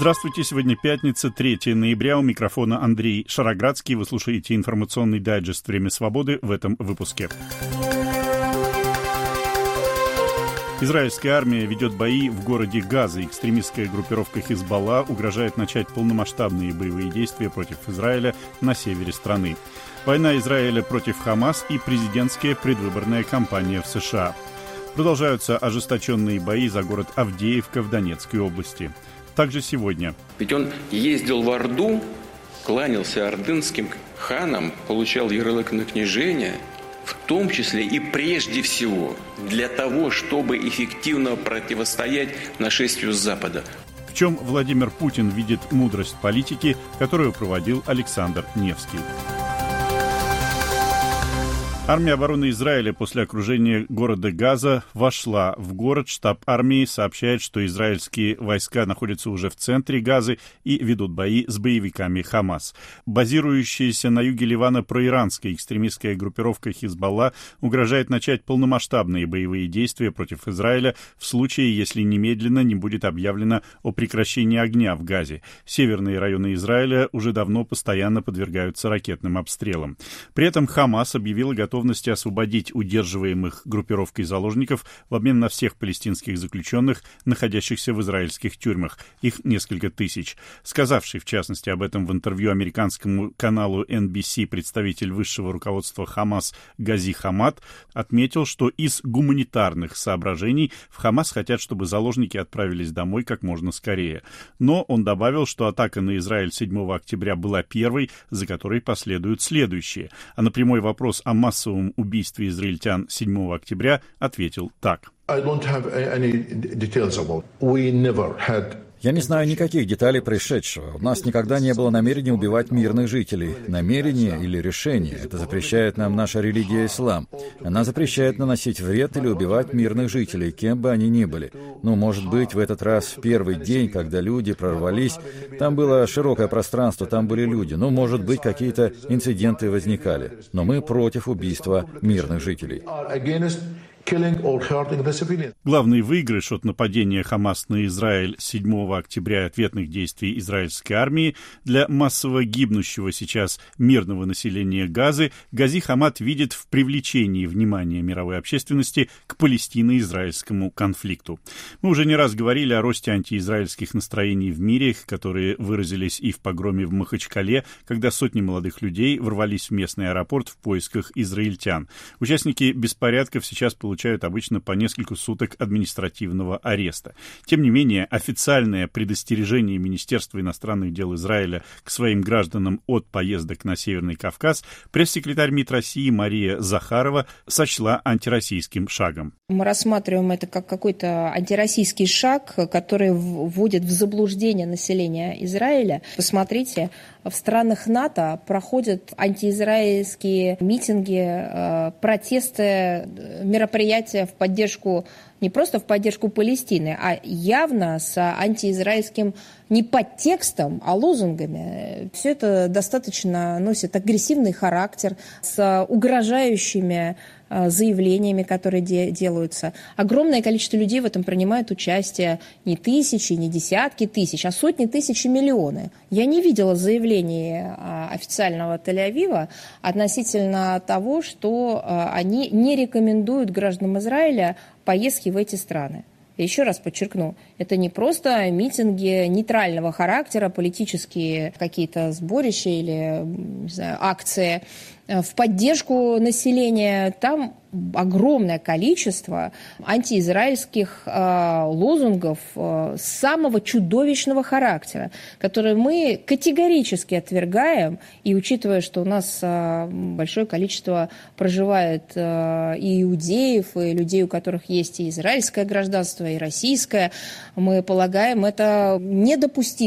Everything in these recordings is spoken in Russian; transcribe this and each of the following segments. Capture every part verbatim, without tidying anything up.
Здравствуйте, сегодня пятница, третьего ноября, у микрофона Андрей Шароградский. Вы слушаете информационный дайджест «Время свободы» в этом выпуске. Израильская армия ведет бои в городе Газа. Экстремистская группировка Хизбалла угрожает начать полномасштабные боевые действия против Израиля на севере страны. Война Израиля против Хамас и президентская предвыборная кампания в США. Продолжаются ожесточенные бои за город Авдеевка в Донецкой области. Также сегодня. Ведь он ездил в Орду, кланялся ордынским ханам, получал ярлык на княжение, в том числе и прежде всего для того, чтобы эффективно противостоять нашествию с Запада. В чем Владимир Путин видит мудрость политики, которую проводил Александр Невский. Армия обороны Израиля после окружения города Газа вошла в город. Штаб армии сообщает, что израильские войска находятся уже в центре Газы и ведут бои с боевиками Хамас. Базирующаяся на юге Ливана проиранская экстремистская группировка Хизбалла угрожает начать полномасштабные боевые действия против Израиля в случае, если немедленно не будет объявлено о прекращении огня в Газе. Северные районы Израиля уже давно постоянно подвергаются ракетным обстрелам. При этом Хамас объявила готовность готовности освободить удерживаемых группировкой заложников в обмен на всех палестинских заключенных, находящихся в израильских тюрьмах. Их несколько тысяч. Сказавший, в частности, об этом в интервью американскому каналу эн би си представитель высшего руководства Хамас Гази Хамад отметил, что из гуманитарных соображений в Хамас хотят, чтобы заложники отправились домой как можно скорее. Но он добавил, что атака на Израиль седьмого октября была первой, за которой последуют следующие. А на прямой вопрос о массовом массовом убийстве израильтян седьмого октября ответил так. Я не знаю никаких деталей происшедшего. У нас никогда не было намерения убивать мирных жителей. Намерение или решение — это запрещает нам наша религия ислам. Она запрещает наносить вред или убивать мирных жителей, кем бы они ни были. Ну, может быть, в этот раз, в первый день, когда люди прорвались, там было широкое пространство, там были люди. Ну, может быть, какие-то инциденты возникали. Но мы против убийства мирных жителей. Главный выигрыш от нападения Хамас на Израиль седьмого октября и ответных действий израильской армии для массово гибнущего сейчас мирного населения Газы Гази Хамад видит в привлечении внимания мировой общественности к палестино-израильскому конфликту. Мы уже не раз говорили о росте антиизраильских настроений в мире, которые выразились и в погроме в Махачкале, когда сотни молодых людей ворвались в местный аэропорт в поисках израильтян. Участники беспорядков сейчас получают получают обычно по несколько суток административного ареста. Тем не менее, официальное предостережение Министерства иностранных дел Израиля к своим гражданам от поездок на Северный Кавказ пресс-секретарь МИД России Мария Захарова сочла антироссийским шагом. Мы рассматриваем это как какой-то антироссийский шаг, который вводит в заблуждение населения Израиля. Посмотрите, в странах НАТО проходят антиизраильские митинги, протесты, мероприятия в поддержку, не просто в поддержку Палестины, а явно с антиизраильским не подтекстом, а лозунгами. Все это достаточно носит агрессивный характер с угрожающими заявлениями, которые де- делаются. Огромное количество людей в этом принимает участие. Не тысячи, не десятки тысяч, а сотни тысяч и миллионы. Я не видела заявлений официального Тель-Авива относительно того, что они не рекомендуют гражданам Израиля поездки в эти страны. Еще раз подчеркну, это не просто митинги нейтрального характера, политические какие-то сборища или, не знаю, акции в поддержку населения. Там огромное количество антиизраильских э, лозунгов э, самого чудовищного характера, которые мы категорически отвергаем. И учитывая, что у нас э, большое количество проживает э, и иудеев, и людей, у которых есть и израильское гражданство, и российское, мы полагаем это недопустимым.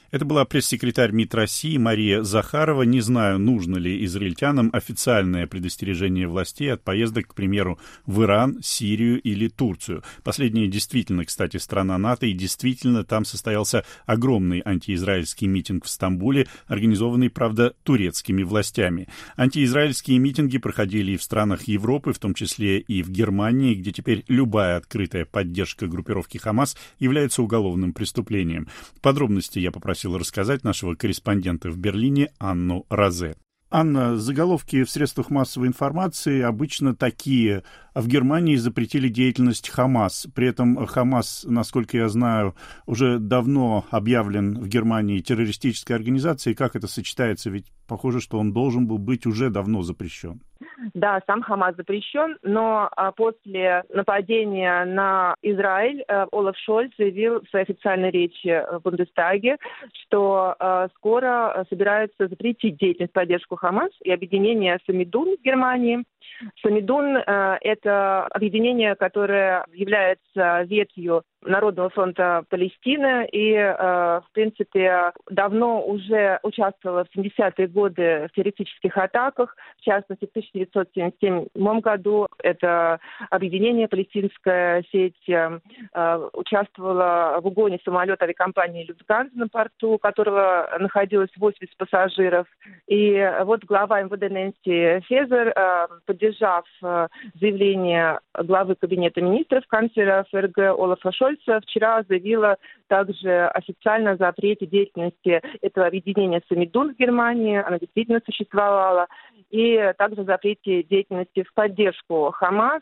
Это была пресс-секретарь МИД России Мария Захарова. Не знаю, нужно ли израильтянам официальное предостережение властей от поездок, к примеру, в Иран, Сирию или Турцию. Последняя действительно, кстати, страна НАТО, и действительно там состоялся огромный антиизраильский митинг в Стамбуле, организованный, правда, турецкими властями. Антиизраильские митинги проходили и в странах Европы, в том числе и в Германии, где теперь любая открытая поддержка группировки Хамас является уголовным преступлением. Подробности я попросил рассказать нашего корреспондента в Берлине Анну Розе. Анна, заголовки в средствах массовой информации обычно такие. В Германии запретили деятельность Хамас. При этом Хамас, насколько я знаю, уже давно объявлен в Германии террористической организацией. Как это сочетается? Ведь похоже, что он должен был быть уже давно запрещен. Да, сам Хамас запрещен, но а, после нападения на Израиль а, Олаф Шольц заявил в своей официальной речи в Бундестаге, что а, скоро собирается запретить деятельность поддержку Хамас и объединение Самидун в Германии. Самидун а, – это объединение, которое является ветвью Народного фронта Палестины и, э, в принципе, давно уже участвовала в семидесятые годы в террористических атаках. В частности, в тысяча девятьсот семьдесят седьмом году это объединение, палестинская сеть, э, участвовала в угоне самолета авиакомпании «Люфтганза», на борту у которого находилось восемьдесят пассажиров. И вот глава эм вэ дэ Нэнси Фезер, э, поддержав э, заявление главы Кабинета министров, канцлера эф эр гэ Олафа Шольца, вчера заявила также официально о запрете деятельности этого объединения Самидун в Германии. Она действительно существовала. И также о запрете деятельности в поддержку Хамас.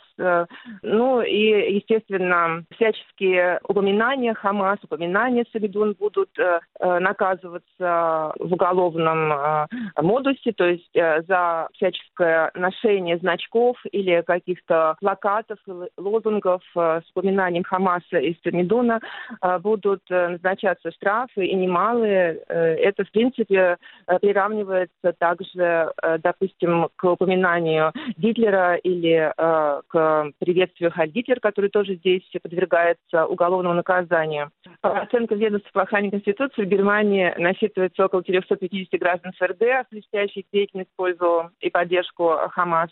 Ну и, естественно, всяческие упоминания Хамас, упоминания Самидун будут наказываться в уголовном модусе, то есть за всяческое ношение значков или каких-то плакатов, лозунгов с упоминанием Хамаса и Самидуна будут назначаться штрафы, и немалые. Это, в принципе, приравнивается также, допустим, к упоминанию Гитлера или э, к приветствию «Хайль Гитлер», который тоже здесь подвергается уголовному наказанию. По оценкам ведомства по охране Конституции, в Германии насчитывается около триста пятьдесят граждан эф эр гэ, осуществляющих деятельность в пользу и поддержку Хамас.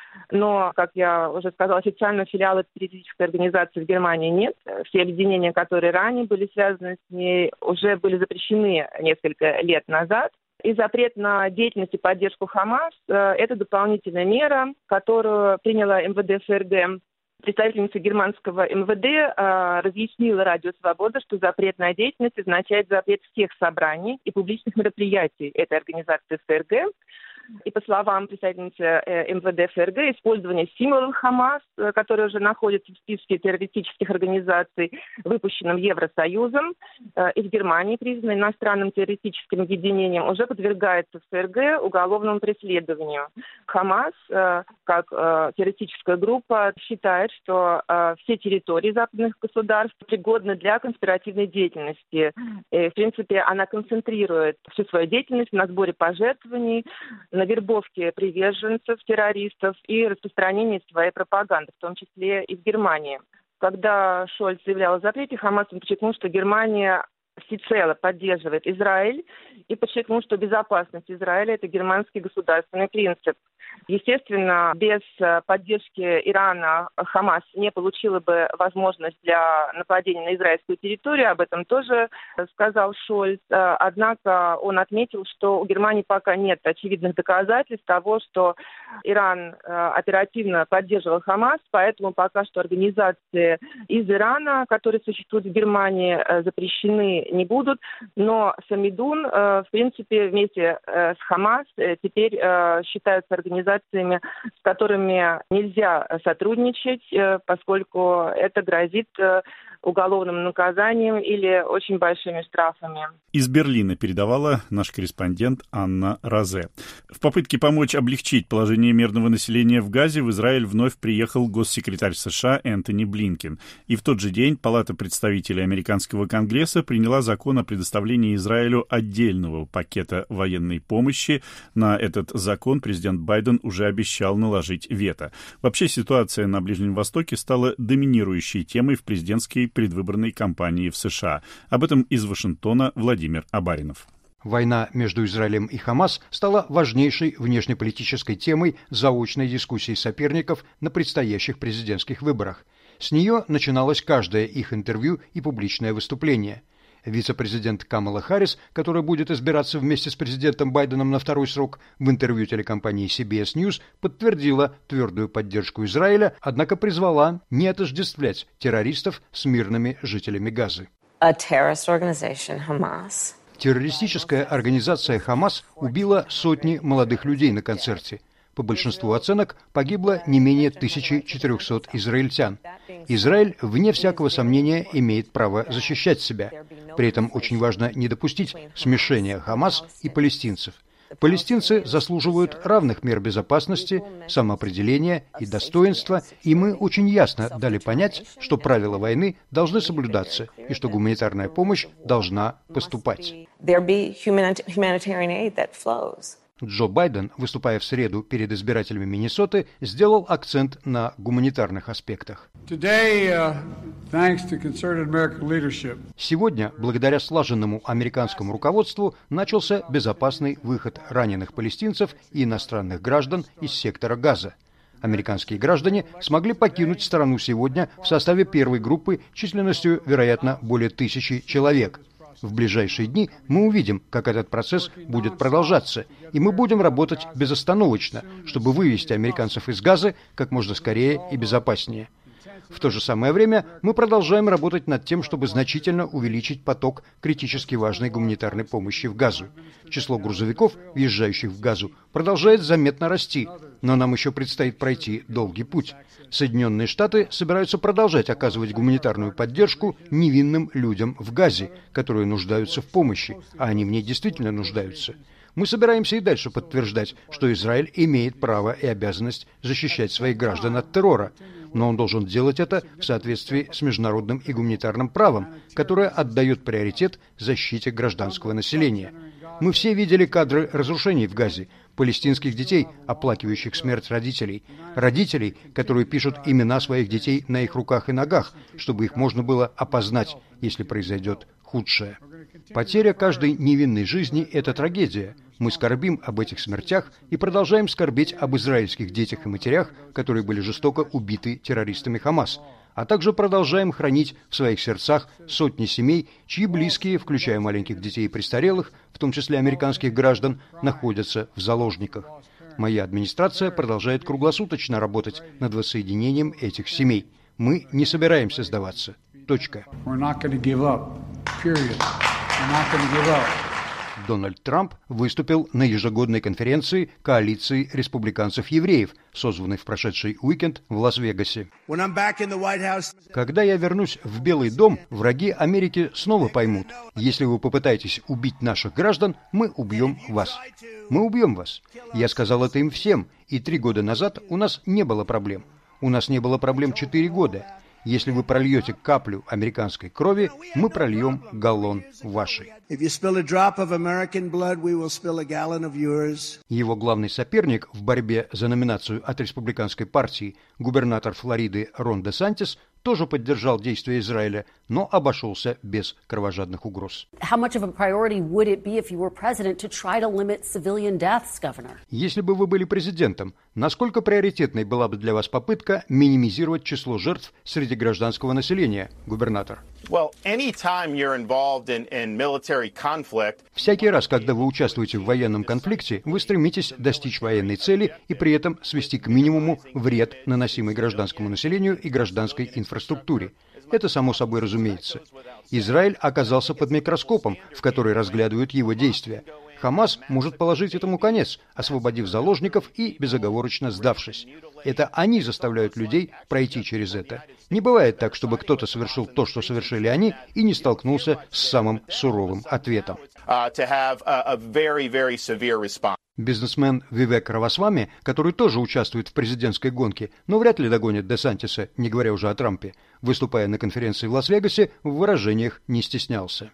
Но, как я уже сказала, официально филиала террористической организации в Германии нет. Все объединения, которые ранее были связаны с ней, уже были запрещены несколько лет назад. И запрет на деятельность и поддержку Хамас – это дополнительная мера, которую приняла эм вэ дэ эф эр гэ. Представительница германского эм вэ дэ э, разъяснила Радио Свобода, что запрет на деятельность означает запрет всех собраний и публичных мероприятий этой организации эф эр гэ. И по словам представительницы эм вэ дэ эф эр гэ, использование символов Хамас, которые уже находятся в списке террористических организаций, выпущенном Евросоюзом, и в Германии признано иностранным террористическим объединением, уже подвергается эф эр гэ уголовному преследованию. Хамас, как террористическая группа, считает, что все территории западных государств пригодны для конспиративной деятельности. И, в принципе, она концентрирует всю свою деятельность на сборе пожертвований, на вербовке приверженцев, террористов и распространении своей пропаганды, в том числе и в Германии. Когда Шольц заявлял о запрете, Хамас подчеркнул, что Германия всецело поддерживает Израиль и подчеркнул, что безопасность Израиля – это германский государственный принцип. Естественно, без поддержки Ирана Хамас не получила бы возможность для нападения на израильскую территорию, об этом тоже сказал Шольц. Однако он отметил, что у Германии пока нет очевидных доказательств того, что Иран оперативно поддерживал Хамас, поэтому пока что организации из Ирана, которые существуют в Германии, запрещены не будут, но Самидун, в принципе, вместе с Хамас теперь считаются организациями, с которыми нельзя сотрудничать, поскольку это грозит уголовным наказанием или очень большими штрафами. Из Берлина передавала наш корреспондент Анна Розе. В попытке помочь облегчить положение мирного населения в Газе в Израиль вновь приехал госсекретарь США Энтони Блинкен. И в тот же день Палата представителей Американского Конгресса приняла закон о предоставлении Израилю отдельного пакета военной помощи. На этот закон президент Байден Байден уже обещал наложить вето. Вообще ситуация на Ближнем Востоке стала доминирующей темой в президентской предвыборной кампании в США. Об этом из Вашингтона Владимир Абаринов. Война между Израилем и Хамас стала важнейшей внешнеполитической темой заочной дискуссии соперников на предстоящих президентских выборах. С нее начиналось каждое их интервью и публичное выступление. Вице-президент Камала Харрис, которая будет избираться вместе с президентом Байденом на второй срок, в интервью телекомпании си би эс News подтвердила твердую поддержку Израиля, однако призвала не отождествлять террористов с мирными жителями Газы. Террористическая организация «Хамас» убила сотни молодых людей на концерте. По большинству оценок погибло не менее тысячи четырехсот израильтян. Израиль, вне всякого сомнения, имеет право защищать себя. При этом очень важно не допустить смешения «Хамас» и палестинцев. Палестинцы заслуживают равных мер безопасности, самоопределения и достоинства, и мы очень ясно дали понять, что правила войны должны соблюдаться и что гуманитарная помощь должна поступать. Джо Байден, выступая в среду перед избирателями Миннесоты, сделал акцент на гуманитарных аспектах. Сегодня, благодаря слаженному американскому руководству, начался безопасный выход раненых палестинцев и иностранных граждан из сектора Газа. Американские граждане смогли покинуть страну сегодня в составе первой группы численностью, вероятно, более тысячи человек. В ближайшие дни мы увидим, как этот процесс будет продолжаться, и мы будем работать безостановочно, чтобы вывести американцев из Газы как можно скорее и безопаснее. В то же самое время мы продолжаем работать над тем, чтобы значительно увеличить поток критически важной гуманитарной помощи в Газу. Число грузовиков, въезжающих в Газу, продолжает заметно расти, но нам еще предстоит пройти долгий путь. Соединенные Штаты собираются продолжать оказывать гуманитарную поддержку невинным людям в Газе, которые нуждаются в помощи, а они в ней действительно нуждаются. Мы собираемся и дальше подтверждать, что Израиль имеет право и обязанность защищать своих граждан от террора, но он должен делать это в соответствии с международным и гуманитарным правом, которое отдает приоритет защите гражданского населения. Мы все видели кадры разрушений в Газе, палестинских детей, оплакивающих смерть родителей, родителей, которые пишут имена своих детей на их руках и ногах, чтобы их можно было опознать, если произойдет худшее. Потеря каждой невинной жизни – это трагедия. Мы скорбим об этих смертях и продолжаем скорбеть об израильских детях и матерях, которые были жестоко убиты террористами Хамас, а также продолжаем хранить в своих сердцах сотни семей, чьи близкие, включая маленьких детей и престарелых, в том числе американских граждан, находятся в заложниках. Моя администрация продолжает круглосуточно работать над воссоединением этих семей. Мы не собираемся сдаваться. Точка. Дональд Трамп выступил на ежегодной конференции коалиции республиканцев-евреев, созванной в прошедший уикенд в Лас-Вегасе. Когда я вернусь в Белый дом, враги Америки снова поймут: если вы попытаетесь убить наших граждан, мы убьем вас. Мы убьем вас. Я сказал это им всем, и три года назад у нас не было проблем. У нас не было проблем четыре года. Если вы прольете каплю американской крови, мы прольем галлон вашей. Его главный соперник в борьбе за номинацию от республиканской партии, губернатор Флориды Рон Де Сантис, тоже поддержал действия Израиля, но обошелся без кровожадных угроз. Если бы вы были президентом, насколько приоритетной была бы для вас попытка минимизировать число жертв среди гражданского населения, губернатор? Всякий раз, когда вы участвуете в военном конфликте, вы стремитесь достичь военной цели и при этом свести к минимуму вред, наносимый гражданскому населению и гражданской инфраструктуре. Это само собой разумеется. Израиль оказался под микроскопом, в который разглядывают его действия. Хамас может положить этому конец, освободив заложников и безоговорочно сдавшись. Это они заставляют людей пройти через это. Не бывает так, чтобы кто-то совершил то, что совершили они, и не столкнулся с самым суровым ответом. Бизнесмен Вивек Рамасвами, который тоже участвует в президентской гонке, но вряд ли догонит Де Сантиса, не говоря уже о Трампе, выступая на конференции в Лас-Вегасе, в выражениях не стеснялся.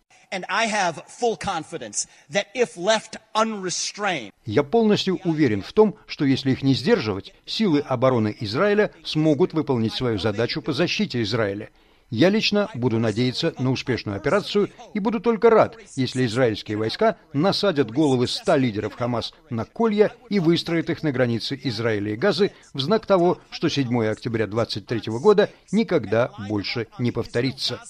Я полностью уверен в том, что если их не сдерживать, силы обороны Израиля смогут выполнить свою задачу по защите Израиля. Я лично буду надеяться на успешную операцию и буду только рад, если израильские войска насадят головы ста лидеров Хамас на колья и выстроят их на границе Израиля и Газы в знак того, что седьмого октября двадцать третьего года никогда больше не повторится.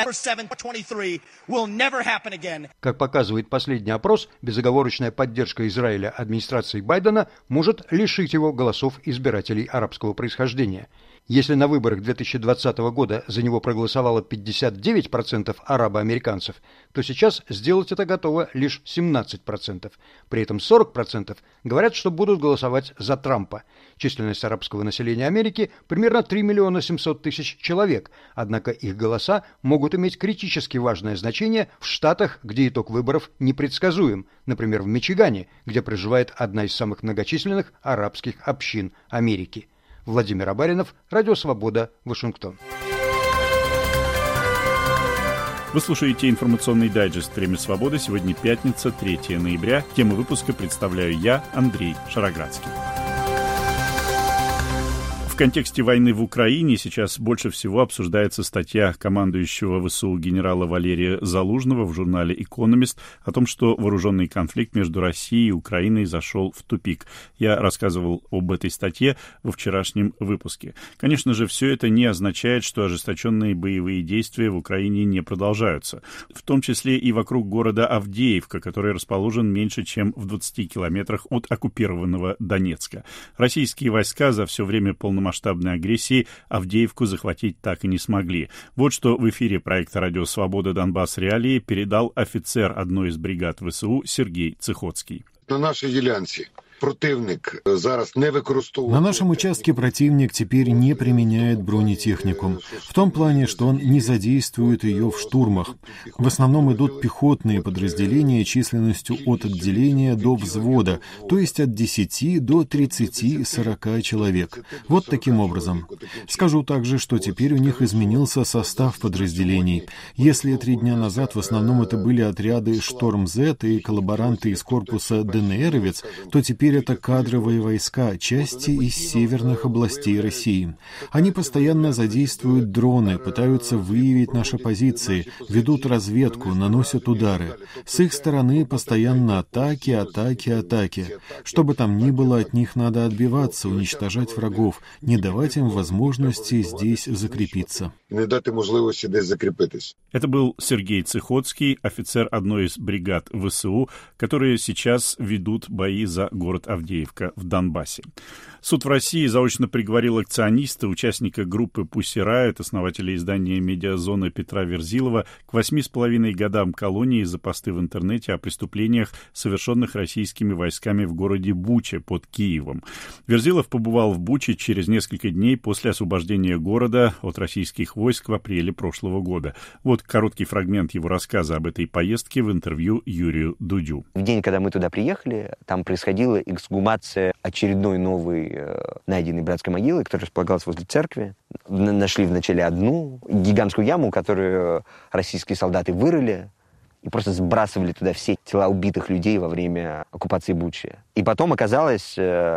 Как показывает последний опрос, безоговорочная поддержка Израиля администрации Байдена может лишить его голосов избирателей арабского происхождения. Если на выборах две тысячи двадцатого года за него проголосовало пятьдесят девять процентов арабо-американцев, то сейчас сделать это готово лишь семнадцать процентов. При этом сорок процентов говорят, что будут голосовать за Трампа. Численность арабского населения Америки примерно три миллиона семьсот тысяч человек, однако их голоса могут иметь критически важное значение в штатах, где итог выборов непредсказуем, например, в Мичигане, где проживает одна из самых многочисленных арабских общин Америки. Владимир Абаринов, Радио Свобода, Вашингтон. Вы слушаете информационный дайджест «Время свободы». Сегодня пятница, третьего ноября. Тему выпуска представляю я, Андрей Шароградский. В контексте войны в Украине сейчас больше всего обсуждается статья командующего ВСУ генерала Валерия Залужного в журнале «Экономист» о том, что вооруженный конфликт между Россией и Украиной зашел в тупик. Я рассказывал об этой статье во вчерашнем выпуске. Конечно же, все это не означает, что ожесточенные боевые действия в Украине не продолжаются. В том числе и вокруг города Авдеевка, который расположен меньше, чем в двадцати километрах от оккупированного Донецка. Российские войска за все время полномасштабной масштабной агрессии Авдеевку захватить так и не смогли. Вот что в эфире проекта «Радио Свобода. Донбасс. Реалии» передал офицер одной из бригад ВСУ Сергей Цихоцкий. На нашей ділянці противник зараз не використовує. На нашем участке противник теперь не применяет бронетехнику. В том плане, что он не задействует ее в штурмах. В основном идут пехотные подразделения численностью от отделения до взвода, то есть от десяти до тридцати-сорока человек. Вот таким образом. Скажу также, что теперь у них изменился состав подразделений. Если три дня назад в основном это были отряды «Шторм-З» и коллаборанты из корпуса «ДНРовец», то теперь это кадровые войска, части из северных областей России. Они постоянно задействуют дроны, пытаются выявить наши позиции, ведут разведку, наносят удары. С их стороны постоянно атаки, атаки, атаки. Что бы там ни было, от них надо отбиваться, уничтожать врагов, не давать им возможности здесь закрепиться. Не дать возможности здесь закрепиться. Это был Сергей Цихоцкий, офицер одной из бригад ВСУ, которые сейчас ведут бои за город Авдеевка в Донбассе. Суд в России заочно приговорил акциониста, участника группы Pussy Riot, основателя издания «Медиазона» Петра Верзилова, к восьми с половиной годам колонии за посты в интернете о преступлениях, совершенных российскими войсками в городе Буча под Киевом. Верзилов побывал в Буче через несколько дней после освобождения города от российских войск в апреле прошлого года. Вот короткий фрагмент его рассказа об этой поездке в интервью Юрию Дудю. В день, когда мы туда приехали, там происходила эксгумация очередной новой найденной братской могилы, которая располагалась возле церкви. Нашли вначале одну гигантскую яму, которую российские солдаты вырыли и просто сбрасывали туда все тела убитых людей во время оккупации Бучи. И потом оказалось,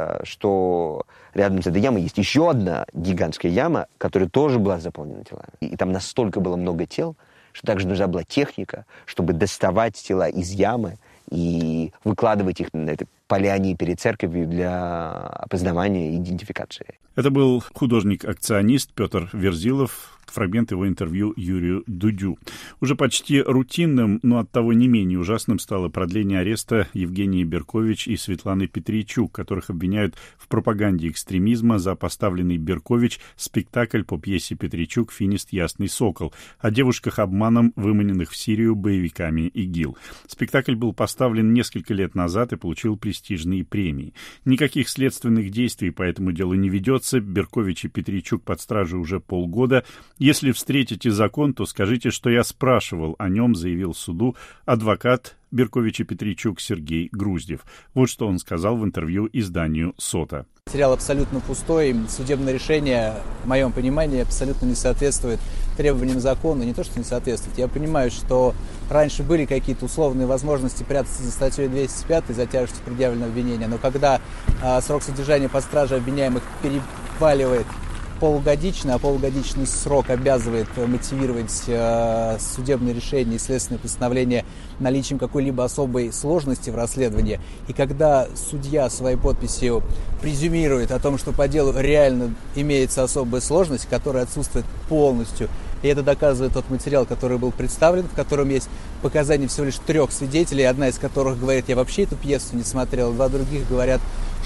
что рядом с этой ямой есть еще одна гигантская яма, которая тоже была заполнена телами. И там настолько было много тел, что также нужна была техника, чтобы доставать тела из ямы и выкладывать их на этой поляне перед церковью для опознавания и идентификации. Это был художник-акционист Петр Верзилов, фрагмент его интервью Юрию Дудю. Уже почти рутинным, но оттого не менее ужасным стало продление ареста Евгении Беркович и Светланы Петрийчук, которых обвиняют в пропаганде экстремизма за поставленный Беркович спектакль по пьесе Петрийчук «Финист Ясный Сокол» о девушках обманом, выманенных в Сирию боевиками ИГИЛ. Спектакль был поставлен несколько лет назад и получил престижные премии. Никаких следственных действий по этому делу не ведется. Беркович и Петрийчук под стражей уже полгода. Если встретите закон, то скажите, что я спрашивал о нем, заявил суду адвокат Беркович и Петрийчук Сергей Груздев. Вот что он сказал в интервью изданию «Сота». Материал абсолютно пустой, судебное решение, в моем понимании, абсолютно не соответствует требованиям закона. Не то, что не соответствует, я понимаю, что раньше были какие-то условные возможности прятаться за статьей двести пять, за тяжестью предъявленного обвинения, но когда а, срок содержания под стражей обвиняемых переваливает полугодичный, а полугодичный срок обязывает мотивировать э, судебное решение и следственное постановление наличием какой-либо особой сложности в расследовании. И когда судья своей подписью презюмирует о том, что по делу реально имеется особая сложность, которая отсутствует полностью, и это доказывает тот материал, который был представлен, в котором есть показания всего лишь трех свидетелей, одна из которых говорит: я вообще эту пьесу не смотрел, два других говорят,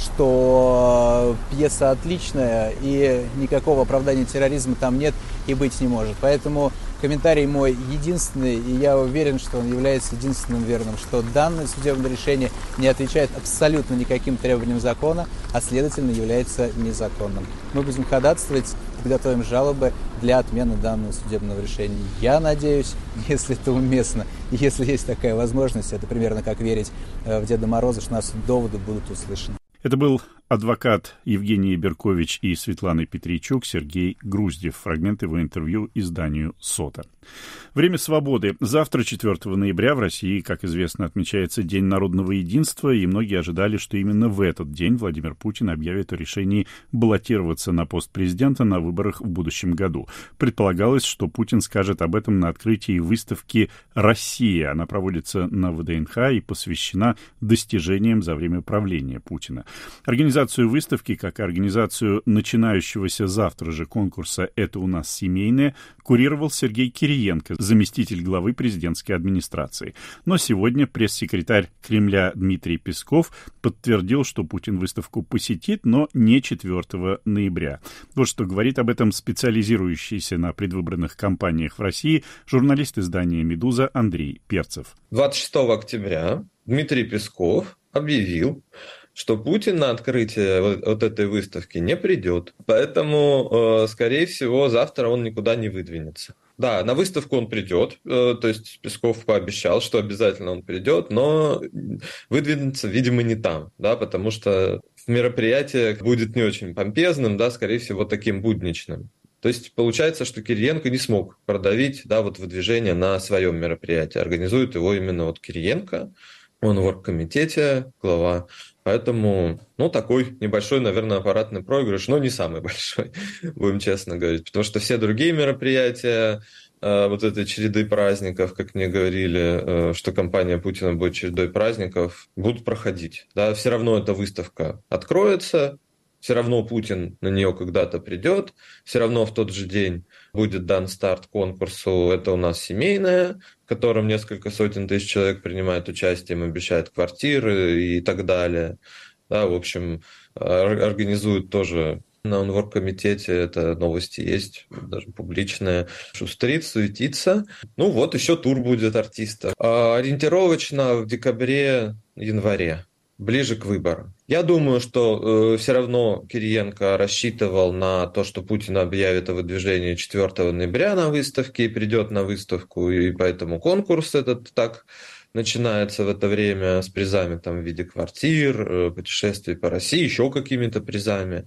что пьеса отличная и никакого оправдания терроризма там нет и быть не может. Поэтому комментарий мой единственный, и я уверен, что он является единственным верным, что данное судебное решение не отвечает абсолютно никаким требованиям закона, а следовательно является незаконным. Мы будем ходатайствовать, подготовим жалобы для отмены данного судебного решения. Я надеюсь, если это уместно, и если есть такая возможность, это примерно как верить в Деда Мороза, что наши доводы будут услышаны. Это был адвокат Евгений Беркович и Светлана Петричук, Сергей Груздев. Фрагмент его интервью изданию «Сота». Время свободы. Завтра, четвёртого ноября, в России, как известно, отмечается День народного единства, и многие ожидали, что именно в этот день Владимир Путин объявит о решении баллотироваться на пост президента на выборах в будущем году. Предполагалось, что Путин скажет об этом на открытии выставки «Россия». Она проводится на ВДНХ и посвящена достижениям за время правления Путина. Организацию выставки, как и организацию начинающегося завтра же конкурса «Это у нас семейное», курировал Сергей Кириенко, заместитель главы президентской администрации. Но сегодня пресс-секретарь Кремля Дмитрий Песков подтвердил, что Путин выставку посетит, но не четвёртого ноября. Вот что говорит об этом специализирующийся на предвыборных кампаниях в России журналист издания «Медуза» Андрей Перцев. двадцать шестого октября Дмитрий Песков объявил, что Путин на открытие вот, вот этой выставки не придет. Поэтому, э, скорее всего, завтра он никуда не выдвинется. Да, на выставку он придет, э, то есть Песков пообещал, что обязательно он придет, но выдвинется, видимо, не там, да, потому что мероприятие будет не очень помпезным, да, скорее всего, таким будничным. То есть получается, что Кириенко не смог продавить, да, вот выдвижение на своем мероприятии. Организует его именно вот Кириенко, он в оргкомитете, глава. Поэтому, ну, такой небольшой, наверное, аппаратный проигрыш, но не самый большой, будем честно говорить. Потому что все другие мероприятия, э, вот этой череды праздников, как мне говорили, э, что кампания Путина будет чередой праздников, будут проходить. Да? Все равно эта выставка откроется, все равно Путин на нее когда-то придет, все равно в тот же день будет дан старт конкурсу «Это у нас семейное», в котором несколько сотен тысяч человек принимают участие, им обещают квартиры и так далее. Да, в общем, организуют тоже на оргкомитете, это новости есть, даже публичные, шустрит, суетится. Ну вот, еще тур будет артистов. Ориентировочно в декабре-январе. Ближе к выборам. Я думаю, что э, все равно Кириенко рассчитывал на то, что Путин объявит о выдвижении четвёртого ноября на выставке и придет на выставку, и поэтому конкурс этот так начинается в это время с призами там, в виде квартир, э, путешествий по России, еще какими-то призами.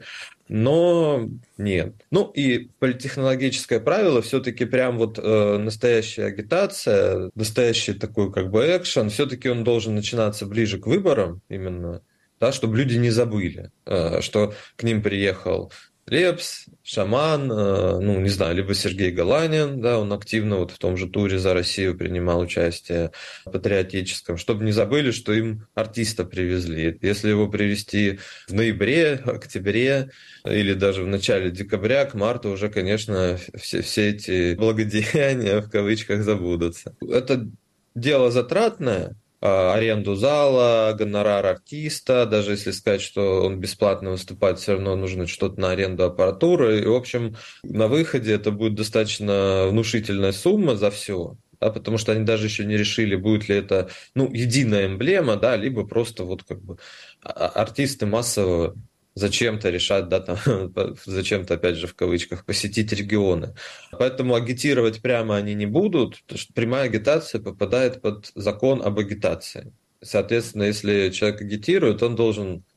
Но нет. Ну и политтехнологическое правило, все-таки прям вот э, настоящая агитация, настоящий такой как бы экшен, все-таки он должен начинаться ближе к выборам именно, да, чтобы люди не забыли, э, что к ним приехал Лепс, Шаман, э, ну, не знаю, либо Сергей Галанин, да, он активно вот в том же туре «За Россию» принимал участие патриотическом, чтобы не забыли, что им артиста привезли. Если его привезти в ноябре, октябре или даже в начале декабря, к марту уже, конечно, все, все эти благодеяния в кавычках забудутся. Это дело затратное, аренду зала, гонорар артиста, даже если сказать, что он бесплатно выступает, все равно нужно что-то на аренду аппаратуры. И, в общем, на выходе это будет достаточно внушительная сумма за все, да, потому что они даже еще не решили, будет ли это, ну, единая эмблема, да, либо просто вот как бы артисты массово зачем-то решать, да, там, зачем-то, опять же, в кавычках, посетить регионы. Поэтому агитировать прямо они не будут, потому что прямая агитация попадает под закон об агитации. Соответственно, если человек агитирует, он должен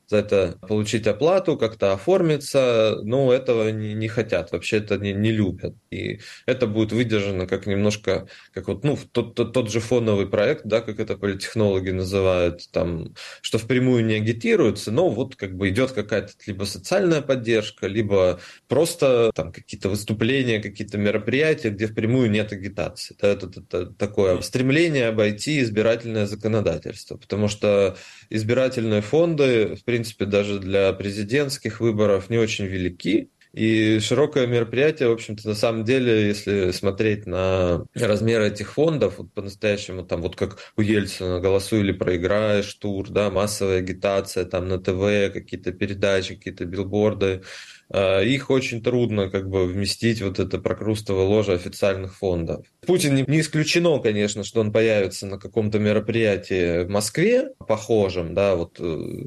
за это получить оплату, как-то оформиться, но этого не, не хотят, вообще это не, не любят. И это будет выдержано как немножко, как вот, ну, тот, тот, тот же фоновый проект, да, как это политтехнологи называют, там, что впрямую не агитируется, но вот как бы идет какая-то либо социальная поддержка, либо просто там какие-то выступления, какие-то мероприятия, где впрямую нет агитации. Да, это, это, это такое стремление обойти избирательное законодательство, потому что избирательные фонды, в принципе, даже для президентских выборов не очень велики. И широкое мероприятие, в общем-то, на самом деле, если смотреть на размер этих фондов, вот по-настоящему, там, вот как у Ельцина, голосуй или проиграешь, тур, да, массовая агитация, там, на ТВ, какие-то передачи, какие-то билборды, их очень трудно как бы вместить вот это прокрустово ложе официальных фондов. Путин не исключено, конечно, что он появится на каком-то мероприятии в Москве, похожем, да, вот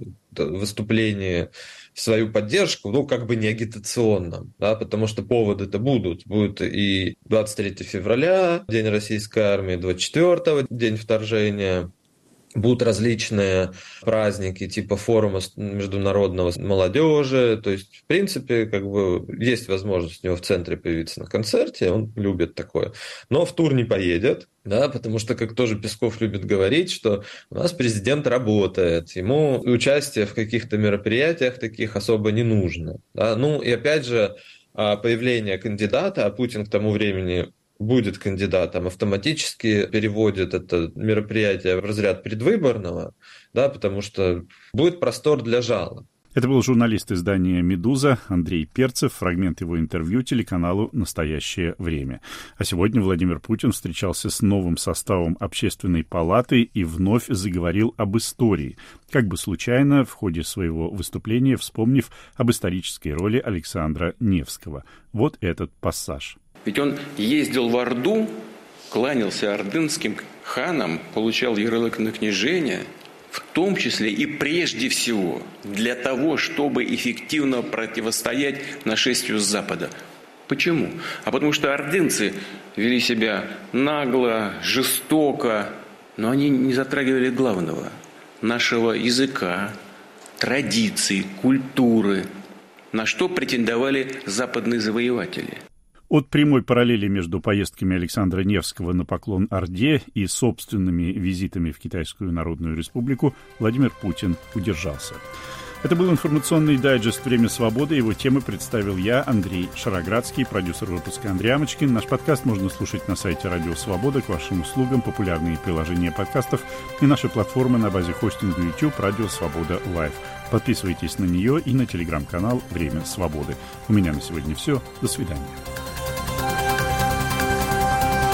выступлении в свою поддержку, ну, как бы не агитационном, да, потому что поводы-то будут. Будет и двадцать третьего февраля, День российской армии, двадцать четвёртого, День вторжения. Будут различные праздники типа форума международного молодежи. То есть, в принципе, как бы есть возможность у него в центре появиться на концерте, он любит такое. Но в тур не поедет, да, потому что, как тоже Песков любит говорить, что у нас президент работает, ему участие в каких-то мероприятиях таких особо не нужно. Да. Ну и опять же, появление кандидата, а Путин к тому времени будет кандидатом, автоматически переводит это мероприятие в разряд предвыборного, да, потому что будет простор для жалоб. Это был журналист издания «Медуза» Андрей Перцев, фрагмент его интервью телеканалу «Настоящее время». А сегодня Владимир Путин встречался с новым составом Общественной палаты и вновь заговорил об истории, как бы случайно в ходе своего выступления вспомнив об исторической роли Александра Невского. Вот этот пассаж. Ведь он ездил в Орду, кланялся ордынским ханам, получал ярлык на княжение, в том числе и прежде всего для того, чтобы эффективно противостоять нашествию с Запада. Почему? А потому что ордынцы вели себя нагло, жестоко, но они не затрагивали главного – нашего языка, традиций, культуры, на что претендовали западные завоеватели. От прямой параллели между поездками Александра Невского на поклон Орде и собственными визитами в Китайскую Народную Республику Владимир Путин удержался. Это был информационный дайджест «Время свободы». Его темы представил я, Андрей Шароградский, продюсер выпуска Андрей Амочкин. Наш подкаст можно слушать на сайте «Радио Свобода». К вашим услугам популярные приложения подкастов и наши платформы на базе хостинга YouTube «Радио Свобода Лайв». Подписывайтесь на нее и на телеграм-канал «Время свободы». У меня на сегодня все. До свидания.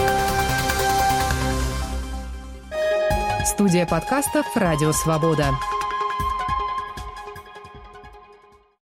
Студия подкастов «Радио Свобода».